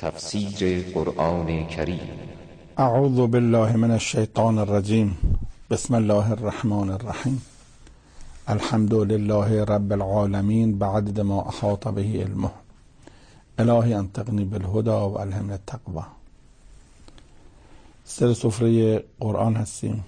تفسیر قرآن کریم. اعوذ بالله من الشیطان الرجیم. بسم الله الرحمن الرحیم. الحمد لله رب العالمین بعدد ما احاط به علمه. الهی انطقنی بالهدى و الهمنی التقوی. سر سفره قرآن هستیم،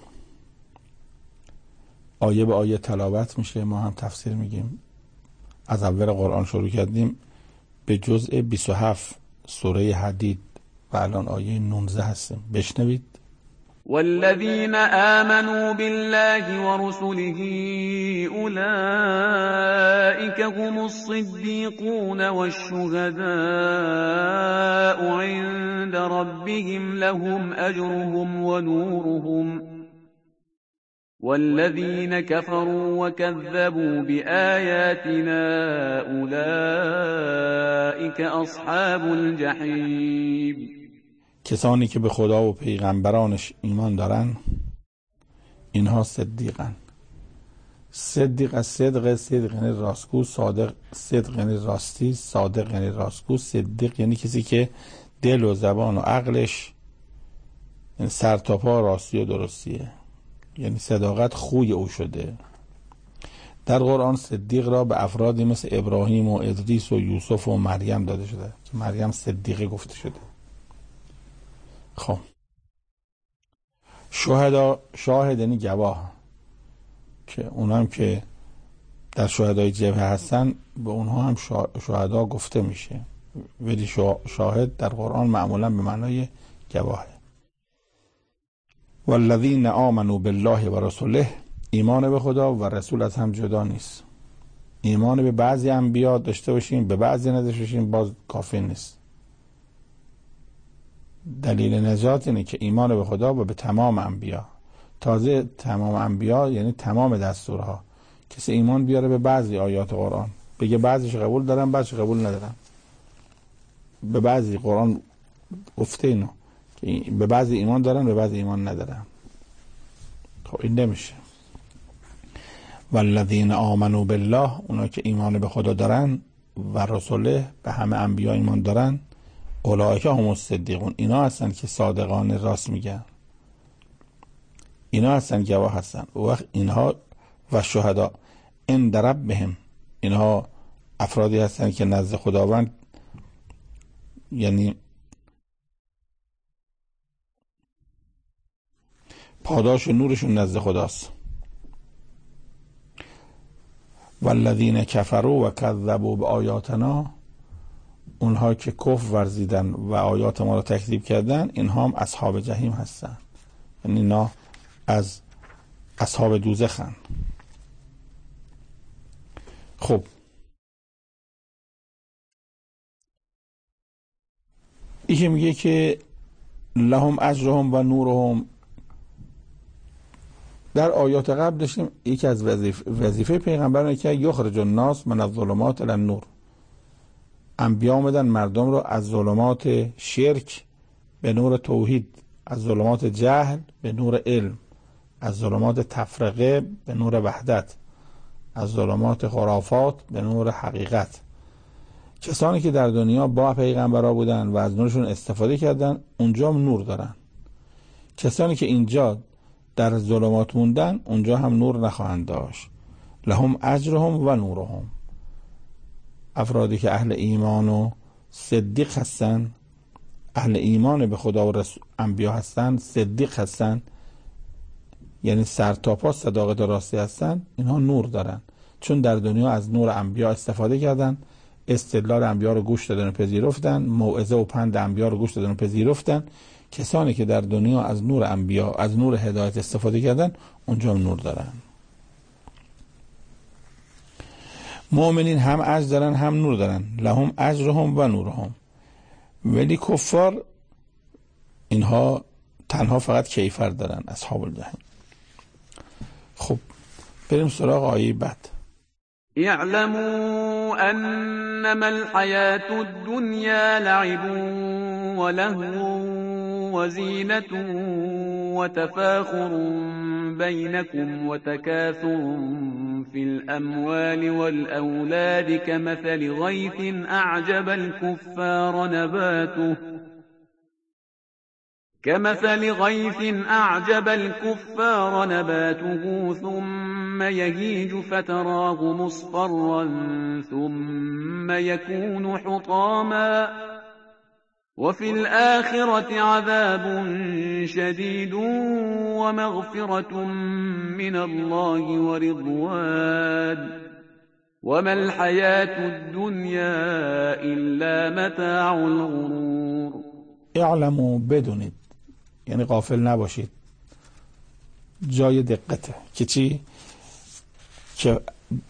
آیه به آیه تلاوت میشه، ما هم تفسیر میگیم. از اول قرآن شروع کردیم به جزء 27 سوره حدید و الان آیه 19 هستیم. بشنوید. والذين آمنوا بالله ورسله أولئك هم الصديقون والشهداء عند ربهم لهم أجرهم ونورهم والذين كفروا وكذبوا بآياتنا أولئك أصحاب الجحيم. کسانی که به خدا و پیغمبرانش ایمان دارن اینها صدیقن. صدیق از صدق یعنی راستگو، صدق یعنی راستی، صادق یعنی راستگو. صدیق یعنی کسی که دل و زبان و عقلش یعنی سر تا پا راستی و درستیه، یعنی صداقت خوی او شده. در قرآن صدیق را به افرادی مثل ابراهیم و ادریس و یوسف و مریم داده شده که مریم صدیقه گفته شده. خب شاهد یعنی گواه، که اونها هم که در شهدای جبهه هستن به اونها هم شهدا گفته میشه، ولی شاهد در قرآن معمولا به معنای گواهه. والذین آمنوا بالله و رسوله، ایمان به خدا و رسول از هم جدا نیست. ایمان به بعضی انبیا داشته باشیم، به بعضی نداشته باشیم، باز کافی نیست. دلیل نجات اینه که ایمان به خدا و به تمام انبیا. تازه تمام انبیا یعنی تمام دستورها. کسی ایمان بیاره به بعضی آیات قرآن، بگه بعضیش قبول دارم بعضیش قبول ندارم. به بعضی قرآن گفته اینو که به بعضی ایمان دارن به بعضی ایمان ندارن. خب این نمیشه. والذین آمنوا بالله، اونا که ایمان به خدا دارن و رسوله، به همه انبیا ایمان دارن، اولئک هم الصدیقون، اینا هستن که صادقان راست میگن، اینا هستن گواه هستن. و وقت اینها و شهدا عند ربهم، اینها افرادی هستن که نزد خداوند یعنی پاداش و نورشون نزد خداست. والذین کفروا و کذبوا بآیاتنا، اونها که کفر ورزیدن و آیات ما را تکذیب کردن، اینها هم اصحاب جحیم هستن، یعنی اینا از اصحاب دوزخن. خب این که میگه که لهم اجرهم و نورهم، در آیات قبل داشتیم یکی از وظیفه پیغمبرانه که یخرج الناس من الظلمات الی النور. انبیا آمدن مردم رو از ظلمات شرک به نور توحید، از ظلمات جهل به نور علم، از ظلمات تفرقه به نور وحدت، از ظلمات خرافات به نور حقیقت. کسانی که در دنیا با پیغمبرها بودن و از نورشون استفاده کردن اونجا هم نور دارن. کسانی که اینجا در ظلمات موندن اونجا هم نور نخواهند داشت. لهم اجرهم و نورهم، افرادی که اهل ایمان و صدیق هستن، اهل ایمان به خدا و انبیا هستن، صدیق هستن، یعنی سرتاپا صداقت و راستی هستن، اینها نور دارن، چون در دنیا از نور انبیا استفاده کردن، استدلال انبیا رو گوش دادن و پذیرفتن، موعظه و پند انبیا رو گوش دادن و پذیرفتن. کسانی که در دنیا از نور انبیا، از نور هدایت استفاده کردن، اونجا نور دارن. مؤمنین هم اجر دارن هم نور دارن، لهم اجرهم و نورهم. ولی کفار اینها تنها فقط کیفر دارن، اصحاب الجحیم. خب بریم سراغ آیه بعد. اعلموا انما الحياة الدنيا لعب ولهو وزینة وتفاخر بینکم وتکاثر فی الاموال والأولاد كمثل غیث أعجب الكفار نباته ثم يهيج فتراه مصفرا ثم يكون حطاما وفي الآخرة عذاب شديد ومغفرة من الله ورضوان وما الحياة الدنيا إلا متاع الغرور. اعلموا، بدونید، یعنی غافل نباشید، جای دقته که چی؟ که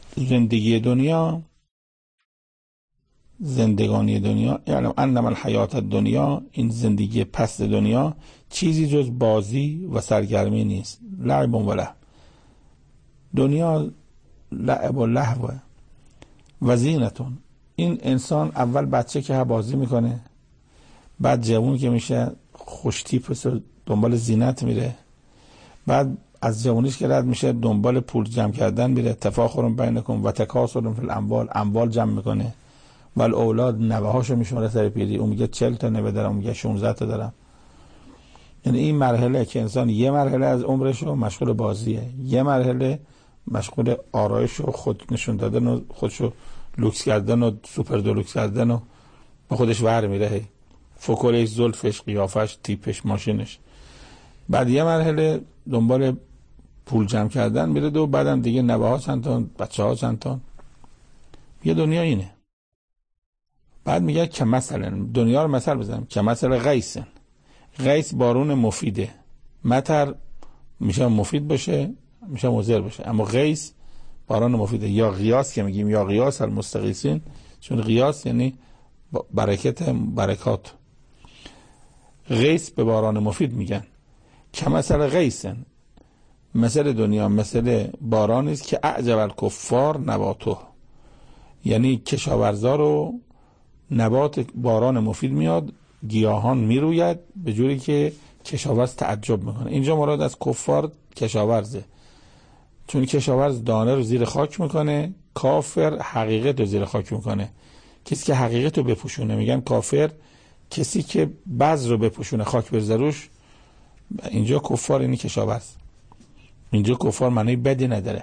زندگانی دنیا یعنی انما الحیات الدنیا، این زندگی پست دنیا چیزی جز بازی و سرگرمی نیست. لعب و لهو، دنیا لعب و لهو و زینتون. این انسان اول بچه که بازی میکنه، بعد جوون که میشه خوش تیپ دنبال زینت میره، بعد از جوونیش که رد میشه دنبال پول جمع کردن میره، تفاخر بینکم و تکاثر فی الاموال، اموال جمع میکنه، و الاولاد نوهاشو میشماره سر پیری، اون میگه 40 تا نوه دارم، اون میگه 16 تا دارم. یعنی این مرحله که انسان یه مرحله از عمرشو مشغول بازیه، یه مرحله مشغول آرایش و خود نشون دادن و خودشو لوکس کردن و سوپر دلوکس کردن و با خودش ور میره، فکلش، زلفش، قیافش، تیپش، ماشینش. بعد یه مرحله دنبال پول جمع کردن میره و بعدم دیگه نوه ها چند تا، بچه ها چند تا. یه دنیا اینه. بعد میگه که مثلا دنیا رو مثل بزنم که مثلا غیثن، غیث بارون مفیده، مطر میشه مفید باشه میشه مضر باشه، اما غیث باران مفیده. یا غیاس که میگیم، یا غیاس المستغیثین، چون غیاس یعنی برکات. غیث به باران مفید میگن. که مثل غیثن، مثل دنیا مثل بارانی است که اعجب الکفار نباته، یعنی کشاورزا رو نبات باران مفید میاد، گیاهان میروید به جوری که کشاورز تعجب میکنه. اینجا مراد از کفار کشاورزه، چون کشاورز دانه رو زیر خاک میکنه، کافر حقیقت رو زیر خاک میکنه. کسی که حقیقت رو بپوشونه میگن کافر، کسی که بذر رو بپوشونه خاک بریزه روش، اینجا کفار، اینی کشاورز. اینجا کفار معنی بدی نداره.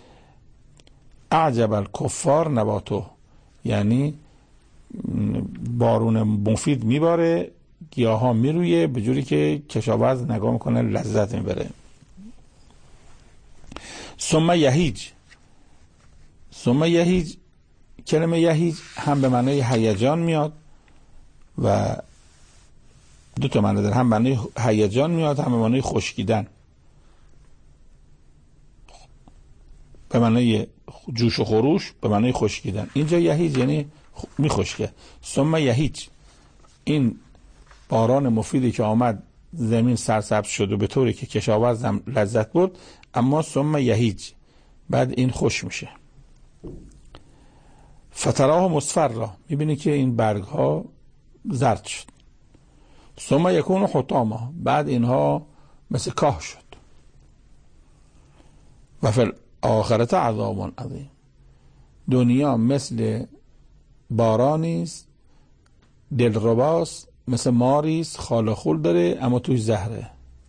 اعجب الکفار نباتو، یعنی بارون مفید میباره، گیاه ها میرویه به جوری که کشاورز نگاه میکنه لذت میبره. ثم یهیج، کلمه یهیج هم به معنی هیجان میاد و دو تا معنی داره، هم به معنی هیجان میاد هم به معنی خشکیدن، به معنی جوش و خروش، به معنی خشکیدن. اینجا یهیج یعنی میخشکه. ثم یهیج، این باران مفیدی که آمد زمین سرسبز شد و به طوری که کشاورز هم لذت برد، اما ثم یهیج بعد این خوش میشه. فتراه مصفرا، میبینی که این برگ ها زرد شد. ثم یکون حطاما، بعد اینها مثل کاه شد. و فی الاخرة عذاب عظیم، دنیا مثل بارانیست دلرباست، مثل ماریست خال و خول داره اما توی زهره.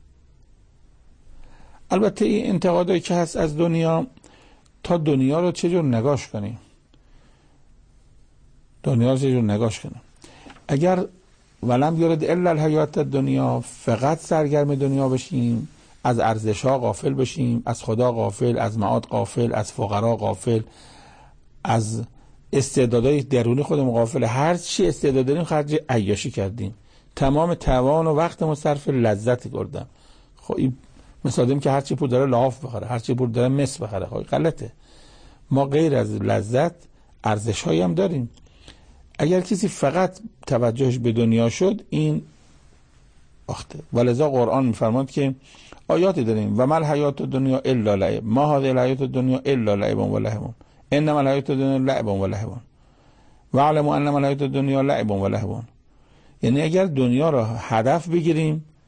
البته این انتقادایی که هست از دنیا، تا دنیا رو چجور نگاش کنیم، اگر ولم یرد الا الحیات الدنیا، فقط سرگرم دنیا بشیم، از ارزش ها غافل بشیم، از خدا غافل، از معاد غافل، از فقرا غافل، از استعدادهای درونی خودمون غافل، هر چی استعداد داریم خرج عیاشی کردیم، تمام توان و وقتمون صرف لذت کردم. خب این مثلا که هر چی پول داره لاف بخره، هر چی پول داره مس بخره، خب غلطه. ما غیر از لذت ارزش هایی هم داریم. اگر کسی فقط توجهش به دنیا شد، این وقته. ولذا قرآن میفرماد که آیاتی داریم و ما الحیات الدنیا الا لعب، ما هذه الحیات الدنیا الا لعب و لهو، انما الحیات الدنیا لعب و لهو و اعلموا انما الحیات الدنیا لعب و لهو. یعنی اگر دنیا را هدف بگیریم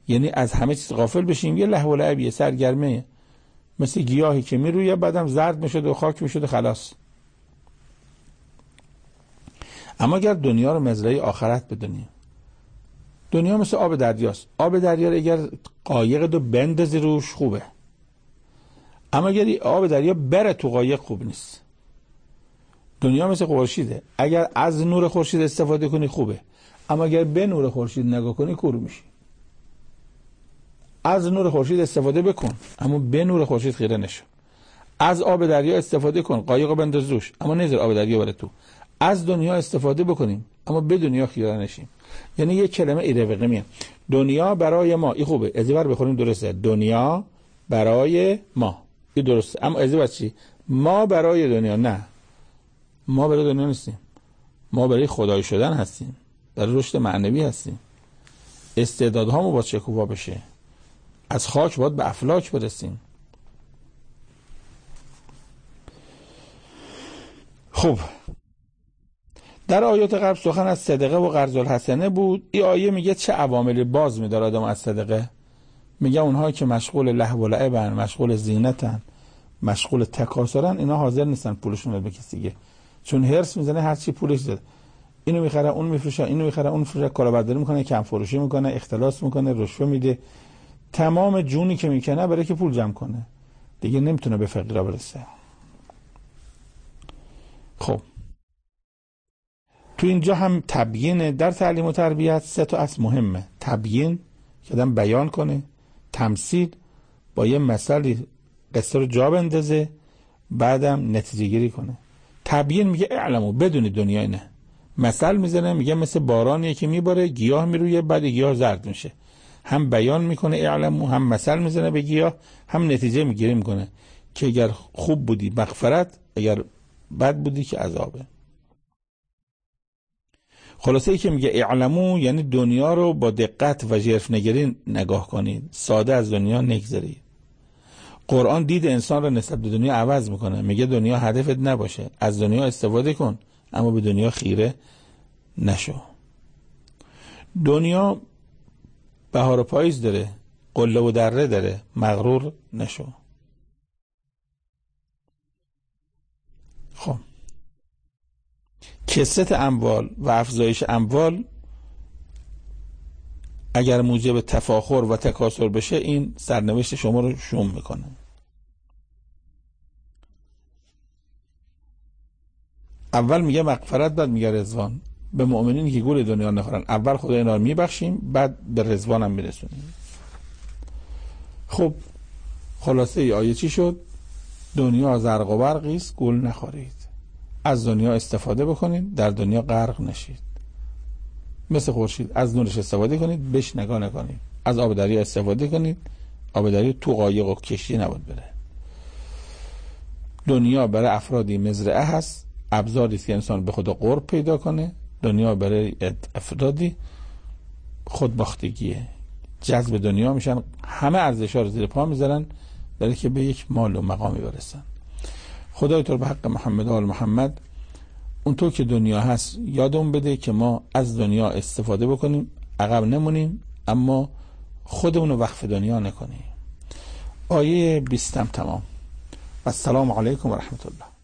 یعنی از همه چیز غافل بشیم. یه لهو و لعب، سرگرمه، مثل گیاهی که میرویه بعدم زرد میشد و خاک میشد و خلاص. اما اگر دنیا رو مزرعه آخرت بدونیم، دنیا مثل آب دریاست. آب دریا اگر قایق رو بندازی روش خوبه، اما اگر آب دریا بره تو قایق خوب نیست. دنیا مثل خورشیده، اگر از نور خورشید استفاده کنی خوبه، اما اگر به نور خورشید نگاه کنی کور میشی. از نور خورشید استفاده بکن، اما به نور خورشید خیره نشو. از آب دریا استفاده کن، قایقو بنداز روش، اما نذار آب دریا بره تو. از دنیا استفاده بکنیم، اما به دنیا خیره نشیم. یعنی یک کلمه ایرقی میاد. دنیا برای ما، این خوبه، ازیور بخونیم درسته. دنیا برای ما، این درسته. اما ازیور چی؟ ما برای دنیا. نه، ما برای دنیا نیستیم. ما برای خدای شدن هستیم، برای رشد معنوی هستیم. استعدادهامو باید شکوفا بشه، از خاک باید به افلاک برسیم. خب، در آیات قبل سخن از صدقه و قرض الحسنه بود. این آیه میگه چه عواملی باز میداره آدم از صدقه. میگه اونها که مشغول لهو و لعبن، مشغول زینتن، مشغول تکاسرن، اینا حاضر نیستن پولشون رو به کسی دیگه، چون هرس میزنه هر چی پولش زده. اینو میخره، اون میفروشه، اینو میخره، اون میفروشه، کالابرداری میکنه، کم فروشی میکنه، اختلاس میکنه، رشوه میده، تمام جونی که میکنه برای که پول جمع کنه، دیگه نمیتونه به فقیرا برسه. خب، تو اینجا هم تبیین در تعلیم و تربیت 3 تا اصل مهمه. تبیین که آدم بیان کنه، تمثیل با یه مثالی قصه رو جا بندازه، بعدم نتیجه گیری کنه. تبیین میگه اعلمو، بدونی دنیا اینه. مثل میزنه، میگه مثل بارانیه که میباره، گیاه میرویه، بعد گیاه زرد میشه. هم بیان میکنه اعلمو، هم مثل میزنه به گیاه، هم نتیجه میگیری میکنه که اگر خوب بودی مغفرت، اگر بد بودی که عذابه. خلاصه ای که میگه اعلمو یعنی دنیا رو با دقت و ژرف نگری نگاه کنید، ساده از دنیا نگذرید. قرآن دید انسان رو نسبت به دنیا عوض میکنه، میگه دنیا هدفت نباشه، از دنیا استفاده کن، اما به دنیا خیره نشو. دنیا بهار و پاییز داره، قله و دره داره، مغرور نشو. خب، کثرت اموال و افزایش اموال اگر موجب تفاخر و تکاسر بشه، این سرنوشت شما رو شوم میکنه. اول میگه مغفرت، بعد میگه رضوان. به مؤمنین که گول دنیا نخورن، اول خدا اینا رو میبخشیم، بعد به رضوان هم میرسونیم. خب، خلاصه ای آیه چی شد؟ دنیا زرق و برقی است، گول نخورید. از دنیا استفاده بکنید، در دنیا غرق نشید. مثل خورشید از نورش استفاده کنید، بهش نگاه نکنید. از آب دریا استفاده کنید، آب دریا تو قایق و کشتی نباید بره. دنیا برای افرادی مزرعه هست، ابزاری است که انسان به خدا قرب پیدا کنه. دنیا برای افرادی خودباختگیه، جذب دنیا میشن، همه ارزش‌ها رو زیر پا میذارن برای که به یک مال و مقامی برسن. خدای تو به حق محمد و آل محمد اونطور که دنیا هست یادمون بده که ما از دنیا استفاده بکنیم، عقب نمونیم، اما خودمون رو وقف دنیا نکنیم. آیه 20 تمام. السلام علیکم و رحمت الله.